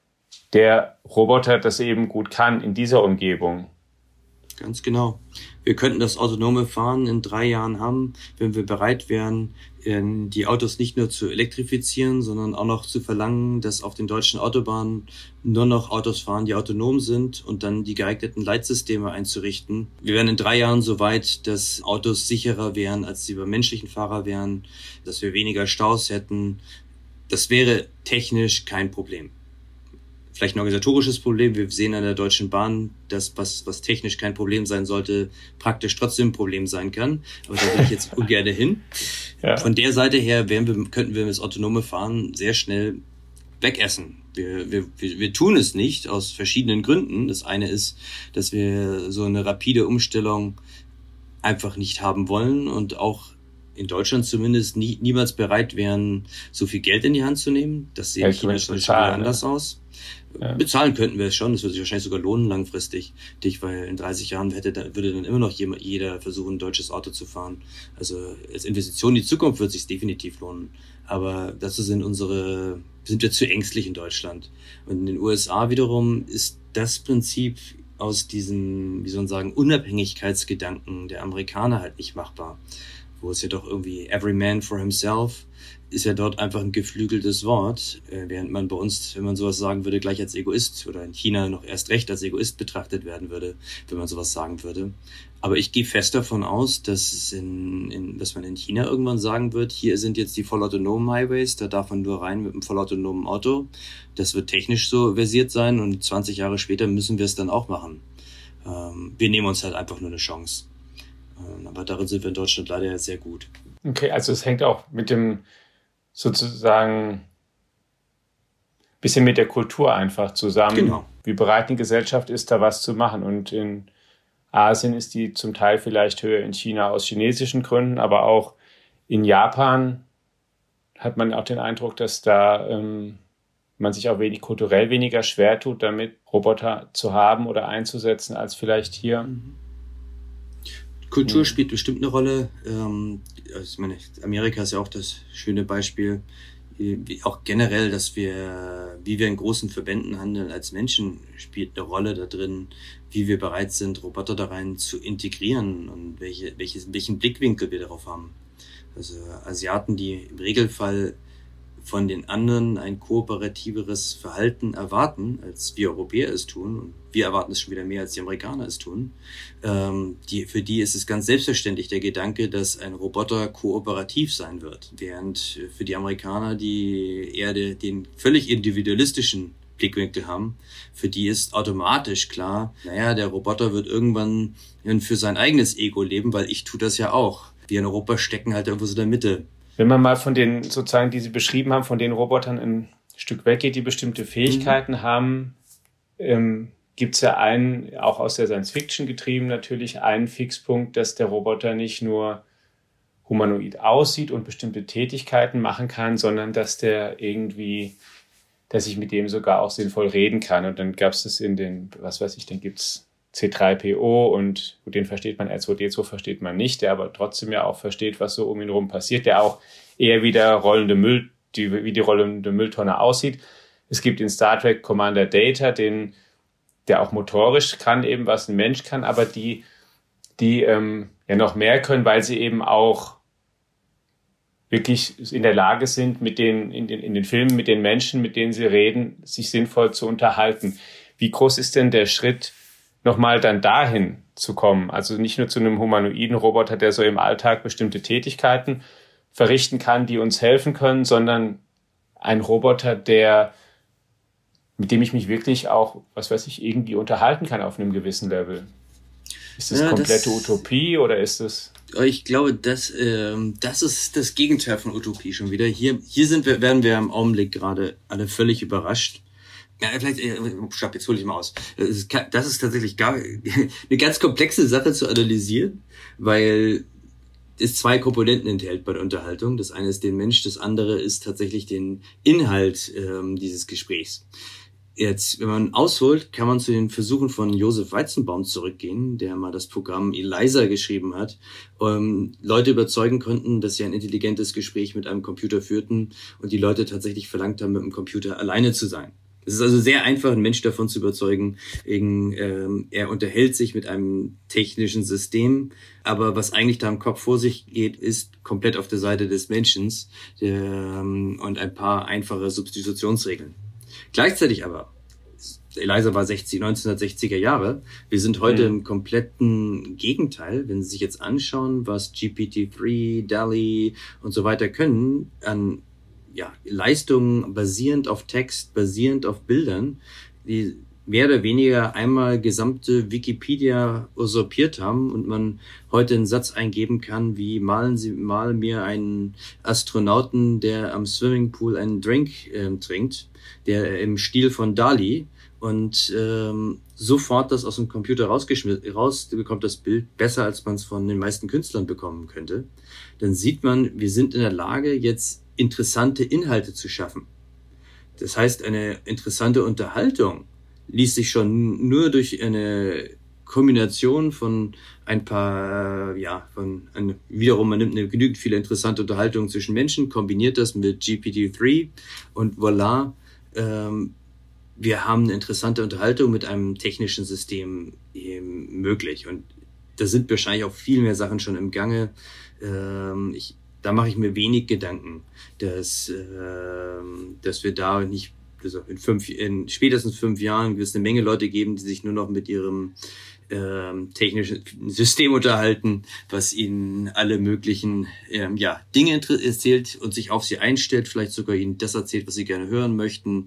der Roboter das eben gut kann in dieser Umgebung. Ganz genau. Wir könnten das autonome Fahren in drei Jahren haben, wenn wir bereit wären, die Autos nicht nur zu elektrifizieren, sondern auch noch zu verlangen, dass auf den deutschen Autobahnen nur noch Autos fahren, die autonom sind und dann die geeigneten Leitsysteme einzurichten. Wir wären in drei Jahren so weit, dass Autos sicherer wären, als sie beim menschlichen Fahrer wären, dass wir weniger Staus hätten. Das wäre technisch kein Problem. Vielleicht ein organisatorisches Problem. Wir sehen an der Deutschen Bahn, dass was, was technisch kein Problem sein sollte, praktisch trotzdem ein Problem sein kann. Aber da will ich jetzt ungern hin. Ja. Von der Seite her wären wir, könnten wir das autonome Fahren sehr schnell wegessen. Wir, wir, wir, wir tun es nicht aus verschiedenen Gründen. Das eine ist, dass wir so eine rapide Umstellung einfach nicht haben wollen und auch in Deutschland zumindest nie, niemals bereit wären, so viel Geld in die Hand zu nehmen. Das sehe ich zum Beispiel anders aus. Ja. Bezahlen könnten wir es schon, das würde sich wahrscheinlich sogar lohnen langfristig, weil in dreißig Jahren hätte, würde dann immer noch jeder versuchen, ein deutsches Auto zu fahren. Also als Investition in die Zukunft wird es sich definitiv lohnen. Aber das sind unsere, sind wir zu ängstlich in Deutschland. Und in den U S A wiederum ist das Prinzip aus diesem, wie soll man sagen, Unabhängigkeitsgedanken der Amerikaner halt nicht machbar. Wo es ja doch irgendwie every man for himself ist ja dort einfach ein geflügeltes Wort, während man bei uns, wenn man sowas sagen würde, gleich als Egoist oder in China noch erst recht als Egoist betrachtet werden würde, wenn man sowas sagen würde. Aber ich gehe fest davon aus, dass es in, in, dass man in China irgendwann sagen wird, hier sind jetzt die vollautonomen Highways, da darf man nur rein mit einem vollautonomen Auto. Das wird technisch so versiert sein und zwanzig Jahre später müssen wir es dann auch machen. Ähm, wir nehmen uns halt einfach nur eine Chance. Ähm, aber darin sind wir in Deutschland leider sehr gut. Okay, also es hängt auch mit dem sozusagen ein bisschen mit der Kultur einfach zusammen. Genau. Wie bereit eine Gesellschaft ist, da was zu machen. Und in Asien ist die zum Teil vielleicht höher, in China aus chinesischen Gründen, aber auch in Japan hat man auch den Eindruck, dass da ähm, man sich auch wenig kulturell weniger schwer tut, damit Roboter zu haben oder einzusetzen, als vielleicht hier. Mhm. Kultur spielt bestimmt eine Rolle. Ähm, also ich meine, Amerika ist ja auch das schöne Beispiel. Wie auch generell, dass wir, wie wir in großen Verbänden handeln als Menschen, spielt eine Rolle da drin, wie wir bereit sind, Roboter da rein zu integrieren und welche, welches, welchen Blickwinkel wir darauf haben. Also Asiaten, die im Regelfall von den anderen ein kooperativeres Verhalten erwarten, als wir Europäer es tun. Und wir erwarten es schon wieder mehr, als die Amerikaner es tun. Ähm, die, für die ist es ganz selbstverständlich der Gedanke, dass ein Roboter kooperativ sein wird. Während für die Amerikaner, die eher de, den völlig individualistischen Blickwinkel haben, für die ist automatisch klar, naja, der Roboter wird irgendwann für sein eigenes Ego leben, weil ich tue das ja auch. Wir in Europa stecken halt irgendwo so in der Mitte. Wenn man mal von den, sozusagen, die Sie beschrieben haben, von den Robotern ein Stück weggeht, die bestimmte Fähigkeiten mhm. haben, ähm, gibt es ja einen, auch aus der Science-Fiction getrieben natürlich, einen Fixpunkt, dass der Roboter nicht nur humanoid aussieht und bestimmte Tätigkeiten machen kann, sondern dass der irgendwie, dass ich mit dem sogar auch sinnvoll reden kann. Und dann gab es das in den, was weiß ich, dann gibt es C drei P O und den versteht man, R zwei D zwei versteht man nicht, der aber trotzdem ja auch versteht, was so um ihn herum passiert, der auch eher wie der rollende Müll, die, wie die rollende Mülltonne aussieht. Es gibt in Star Trek Commander Data, den, der auch motorisch kann, eben was ein Mensch kann, aber die, die ähm, ja noch mehr können, weil sie eben auch wirklich in der Lage sind, mit den, in den, in den Filmen, mit den Menschen, mit denen sie reden, sich sinnvoll zu unterhalten. Wie groß ist denn der Schritt nochmal dann dahin zu kommen. Also nicht nur zu einem humanoiden Roboter, der so im Alltag bestimmte Tätigkeiten verrichten kann, die uns helfen können, sondern ein Roboter, der, mit dem ich mich wirklich auch, was weiß ich, irgendwie unterhalten kann auf einem gewissen Level. Ist das ja, komplette das, Utopie oder ist das? Ich glaube, das, ähm, das ist das Gegenteil von Utopie schon wieder. Hier, hier sind wir, werden wir im Augenblick gerade alle völlig überrascht. Ja, vielleicht, äh, stopp, jetzt hole ich mal aus. Das ist, das ist tatsächlich gar eine ganz komplexe Sache zu analysieren, weil es zwei Komponenten enthält bei der Unterhaltung. Das eine ist den Mensch, das andere ist tatsächlich den Inhalt ähm, dieses Gesprächs. Jetzt, wenn man ausholt, kann man zu den Versuchen von Josef Weizenbaum zurückgehen, der mal das Programm ELIZA geschrieben hat, um Leute überzeugen konnten, dass sie ein intelligentes Gespräch mit einem Computer führten und die Leute tatsächlich verlangt haben, mit dem Computer alleine zu sein. Es ist also sehr einfach, einen Menschen davon zu überzeugen, wegen, ähm, er unterhält sich mit einem technischen System, aber was eigentlich da im Kopf vor sich geht, ist komplett auf der Seite des Menschen ähm, und ein paar einfache Substitutionsregeln. Gleichzeitig aber, ELIZA war sechzig, neunzehnhundertsechziger Jahre, wir sind heute mhm. im kompletten Gegenteil. Wenn Sie sich jetzt anschauen, was G P T drei, DALL-E und so weiter können, an ja, Leistungen basierend auf Text, basierend auf Bildern, die mehr oder weniger einmal gesamte Wikipedia usurpiert haben und man heute einen Satz eingeben kann, wie malen Sie mal mir einen Astronauten, der am Swimmingpool einen Drink äh, trinkt, der im Stil von DALL-E und ähm, sofort das aus dem Computer rausgeschmissen, raus bekommt das Bild besser, als man es von den meisten Künstlern bekommen könnte. Dann sieht man, wir sind in der Lage, jetzt interessante Inhalte zu schaffen. Das heißt, eine interessante Unterhaltung ließ sich schon nur durch eine Kombination von ein paar, ja, von ein, wiederum, man nimmt eine genügend viele interessante Unterhaltungen zwischen Menschen, kombiniert das mit G P T drei und voilà, ähm, wir haben eine interessante Unterhaltung mit einem technischen System eben möglich. Und da sind wahrscheinlich auch viel mehr Sachen schon im Gange. Ähm, ich Da mache ich mir wenig Gedanken, dass, äh, dass wir da nicht, also in fünf, in spätestens fünf Jahren wird es eine Menge Leute geben, die sich nur noch mit ihrem ähm, technischen System unterhalten, was ihnen alle möglichen ähm, ja, Dinge erzählt und sich auf sie einstellt, vielleicht sogar ihnen das erzählt, was sie gerne hören möchten.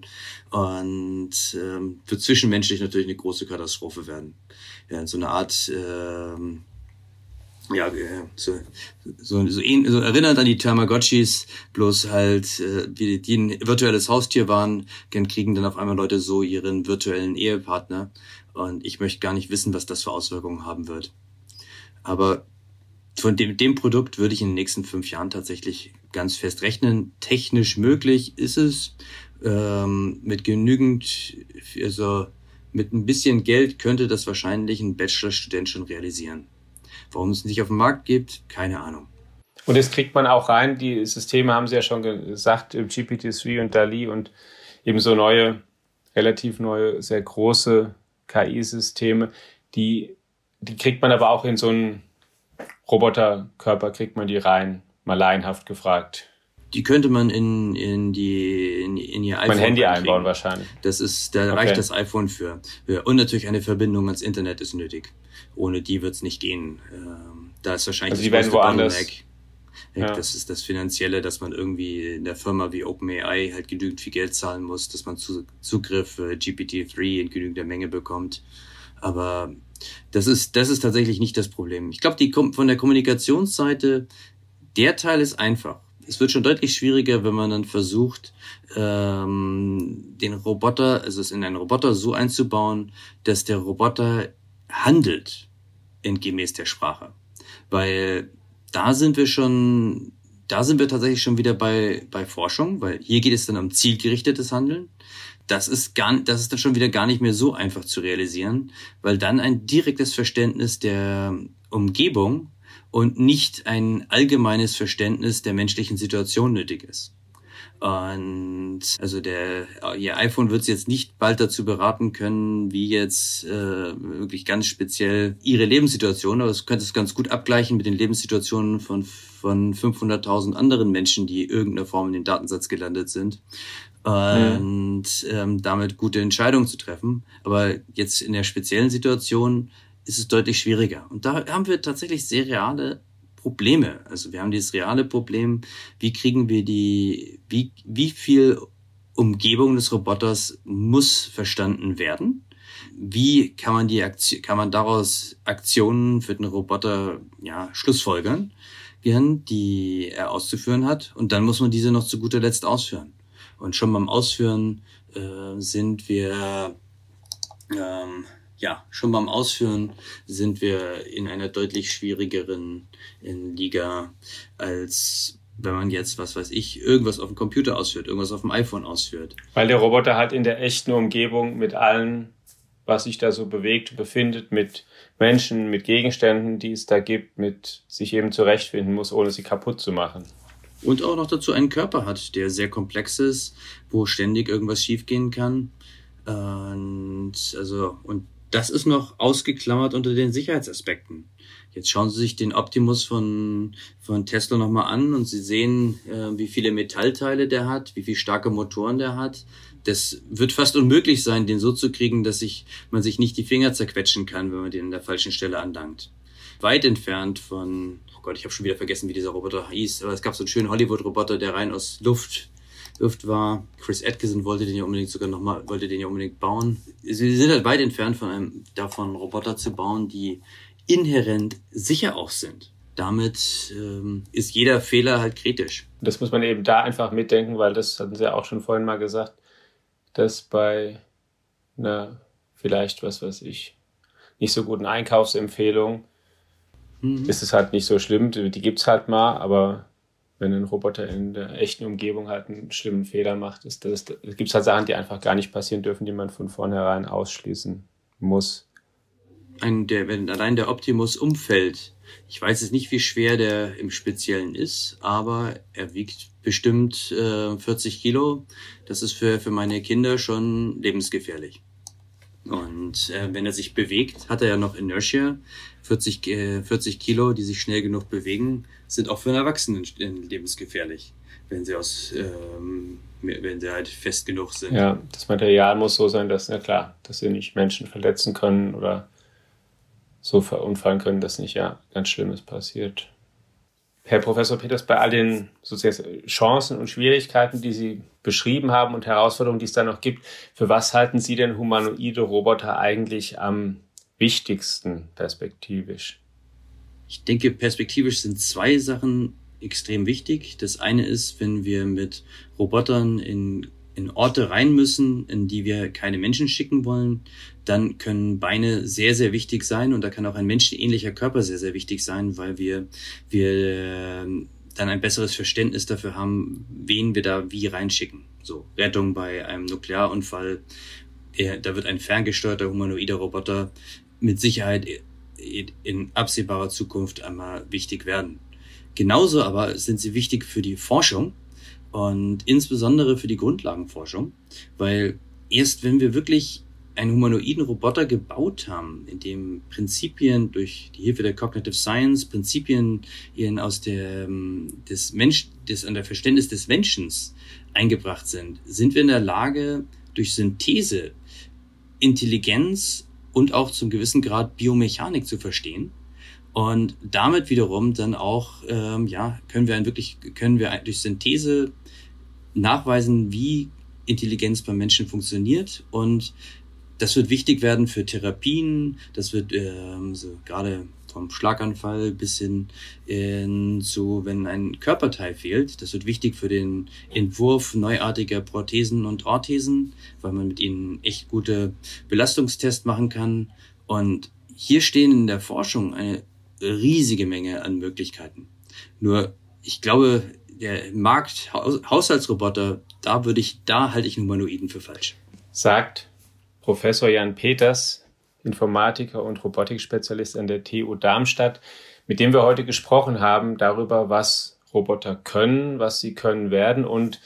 Und ähm, wird zwischenmenschlich natürlich eine große Katastrophe werden. Ja, so eine Art ähm, Ja, so, so, so, so erinnert an die Tamagotchis, bloß halt, äh, wie die ein virtuelles Haustier waren, dann kriegen dann auf einmal Leute so ihren virtuellen Ehepartner. Und ich möchte gar nicht wissen, was das für Auswirkungen haben wird. Aber von dem, dem Produkt würde ich in den nächsten fünf Jahren tatsächlich ganz fest rechnen. Technisch möglich ist es, ähm, mit genügend, also mit ein bisschen Geld könnte das wahrscheinlich ein Bachelorstudent schon realisieren. Warum es nicht auf dem Markt gibt, keine Ahnung. Und das kriegt man auch rein. Die Systeme haben Sie ja schon gesagt, G P T drei und DALL-E und eben so neue, relativ neue, sehr große K I-Systeme. Die, die kriegt man aber auch in so einen Roboterkörper, kriegt man die rein, mal laienhaft gefragt. Die könnte man in, in, die, in, in ihr iPhone mein Handy einkriegen. Einbauen wahrscheinlich. Das ist, da okay. reicht das iPhone für. Und natürlich eine Verbindung ans Internet ist nötig. Ohne die wird es nicht gehen. Da ist wahrscheinlich also das größte Bottleneck. Ja. Das ist das Finanzielle, dass man irgendwie in der Firma wie OpenAI halt genügend viel Geld zahlen muss, dass man Zugriff für G P T drei in genügender Menge bekommt. Aber das ist, das ist tatsächlich nicht das Problem. Ich glaube, die von der Kommunikationsseite, der Teil ist einfach. Es wird schon deutlich schwieriger, wenn man dann versucht, ähm, den Roboter, also es in einen Roboter so einzubauen, dass der Roboter handelt entgemäß der Sprache. Weil da sind wir schon, da sind wir tatsächlich schon wieder bei, bei Forschung, weil hier geht es dann um zielgerichtetes Handeln. Das ist gar, das ist dann schon wieder gar nicht mehr so einfach zu realisieren, weil dann ein direktes Verständnis der Umgebung und nicht ein allgemeines Verständnis der menschlichen Situation nötig ist. Und also der ihr iPhone wird es jetzt nicht bald dazu beraten können, wie jetzt äh, wirklich ganz speziell ihre Lebenssituation, aber es könnte es ganz gut abgleichen mit den Lebenssituationen von von fünfhunderttausend anderen Menschen, die in irgendeiner Form in den Datensatz gelandet sind. und mhm. ähm, damit gute Entscheidungen zu treffen. Aber jetzt in der speziellen Situation ist es deutlich schwieriger. Und da haben wir tatsächlich sehr reale Probleme. Also wir haben dieses reale Problem, wie kriegen wir die, wie, wie viel Umgebung des Roboters muss verstanden werden? Wie kann man die Aktion, kann man daraus Aktionen für den Roboter, ja, schlussfolgern, die er auszuführen hat? Und dann muss man diese noch zu guter Letzt ausführen. Und schon beim Ausführen äh, sind wir, ähm, ja, schon beim Ausführen sind wir in einer deutlich schwierigeren in Liga, als wenn man jetzt, was weiß ich, irgendwas auf dem Computer ausführt, irgendwas auf dem iPhone ausführt. Weil der Roboter halt in der echten Umgebung mit allen, was sich da so bewegt, befindet, mit Menschen, mit Gegenständen, die es da gibt, mit sich eben zurechtfinden muss, ohne sie kaputt zu machen. Und auch noch dazu einen Körper hat, der sehr komplex ist, wo ständig irgendwas schiefgehen kann. Und, also, und das ist noch ausgeklammert unter den Sicherheitsaspekten. Jetzt schauen Sie sich den Optimus von, von Tesla nochmal an und Sie sehen, äh, wie viele Metallteile der hat, wie viele starke Motoren der hat. Das wird fast unmöglich sein, den so zu kriegen, dass sich, man sich nicht die Finger zerquetschen kann, wenn man den an der falschen Stelle anlangt. Weit entfernt von, oh Gott, ich habe schon wieder vergessen, wie dieser Roboter hieß, aber es gab so einen schönen Hollywood-Roboter, der rein aus Luft, Luft war. Chris Atkinson wollte den ja unbedingt sogar nochmal, wollte den ja unbedingt bauen. Sie sind halt weit entfernt von einem, davon Roboter zu bauen, die inhärent sicher auch sind. Damit ähm, ist jeder Fehler halt kritisch. Das muss man eben da einfach mitdenken, weil das hatten Sie ja auch schon vorhin mal gesagt, dass bei einer vielleicht, was weiß ich, nicht so guten Einkaufsempfehlung mhm. ist es halt nicht so schlimm. Die gibt's halt mal, aber wenn ein Roboter in der echten Umgebung halt einen schlimmen Fehler macht, ist das, da gibt's halt Sachen, die einfach gar nicht passieren dürfen, die man von vornherein ausschließen muss. Ein, der, wenn allein der Optimus umfällt, ich weiß jetzt nicht, wie schwer der im Speziellen ist, aber er wiegt bestimmt äh, vierzig Kilo. Das ist für, für meine Kinder schon lebensgefährlich. Und äh, wenn er sich bewegt, hat er ja noch Inertia. vierzig, äh, vierzig Kilo, die sich schnell genug bewegen, sind auch für einen Erwachsenen lebensgefährlich, wenn sie aus, ähm, wenn sie halt fest genug sind. Ja, das Material muss so sein, dass, na klar, dass sie nicht Menschen verletzen können oder so verunfallen können, dass nicht ja ganz Schlimmes passiert. Herr Professor Peters, bei all den sozusagen Chancen und Schwierigkeiten, die Sie beschrieben haben und Herausforderungen, die es da noch gibt, für was halten Sie denn humanoide Roboter eigentlich am wichtigsten perspektivisch? Ich denke, perspektivisch sind zwei Sachen extrem wichtig. Das eine ist, wenn wir mit Robotern in in Orte rein müssen, in die wir keine Menschen schicken wollen, dann können Beine sehr, sehr wichtig sein und da kann auch ein menschenähnlicher Körper sehr, sehr wichtig sein, weil wir, wir dann ein besseres Verständnis dafür haben, wen wir da wie reinschicken. So, Rettung bei einem Nuklearunfall, da wird ein ferngesteuerter humanoider Roboter mit Sicherheit in absehbarer Zukunft einmal wichtig werden. Genauso aber sind sie wichtig für die Forschung, und insbesondere für die Grundlagenforschung, weil erst wenn wir wirklich einen humanoiden Roboter gebaut haben, in dem Prinzipien durch die Hilfe der Cognitive Science, Prinzipien aus der, des Mensch, des, an der Verständnis des Menschen eingebracht sind, sind wir in der Lage, durch Synthese Intelligenz und auch zum gewissen Grad Biomechanik zu verstehen. Und damit wiederum dann auch, ähm, ja, können wir ein wirklich, können wir durch Synthese nachweisen, wie Intelligenz beim Menschen funktioniert. Und das wird wichtig werden für Therapien. Das wird ähm, so gerade vom Schlaganfall bis hin in, zu, wenn ein Körperteil fehlt. Das wird wichtig für den Entwurf neuartiger Prothesen und Orthesen, weil man mit ihnen echt gute Belastungstests machen kann. Und hier stehen in der Forschung eine riesige Menge an Möglichkeiten. Nur, ich glaube, der Markt Haushaltsroboter, da würde ich, da halte ich einen Humanoiden für falsch. Sagt Professor Jan Peters, Informatiker und Robotikspezialist an der T U Darmstadt, mit dem wir heute gesprochen haben darüber, was Roboter können, was sie können werden und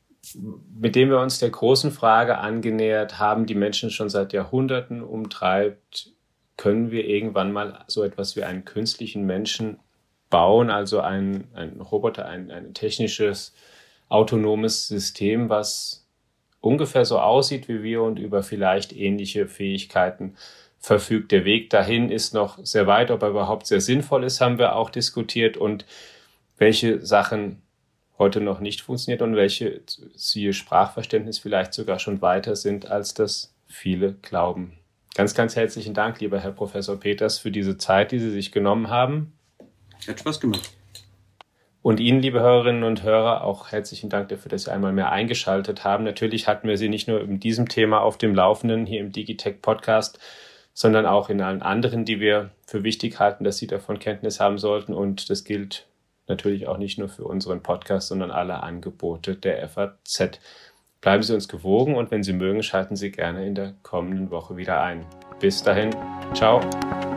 mit dem wir uns der großen Frage angenähert haben, die Menschen schon seit Jahrhunderten umtreibt: Können wir irgendwann mal so etwas wie einen künstlichen Menschen bauen, also ein, ein Roboter, ein, ein technisches, autonomes System, was ungefähr so aussieht wie wir und über vielleicht ähnliche Fähigkeiten verfügt. Der Weg dahin ist noch sehr weit, ob er überhaupt sehr sinnvoll ist, haben wir auch diskutiert, und welche Sachen heute noch nicht funktioniert und welche, siehe Sprachverständnis, vielleicht sogar schon weiter sind, als das viele glauben. Ganz, ganz herzlichen Dank, lieber Herr Professor Peters, für diese Zeit, die Sie sich genommen haben. Hat Spaß gemacht. Und Ihnen, liebe Hörerinnen und Hörer, auch herzlichen Dank dafür, dass Sie einmal mehr eingeschaltet haben. Natürlich hatten wir Sie nicht nur in diesem Thema auf dem Laufenden hier im Digitech-Podcast, sondern auch in allen anderen, die wir für wichtig halten, dass Sie davon Kenntnis haben sollten. Und das gilt natürlich auch nicht nur für unseren Podcast, sondern alle Angebote der F A Z. Bleiben Sie uns gewogen, und wenn Sie mögen, schalten Sie gerne in der kommenden Woche wieder ein. Bis dahin, ciao.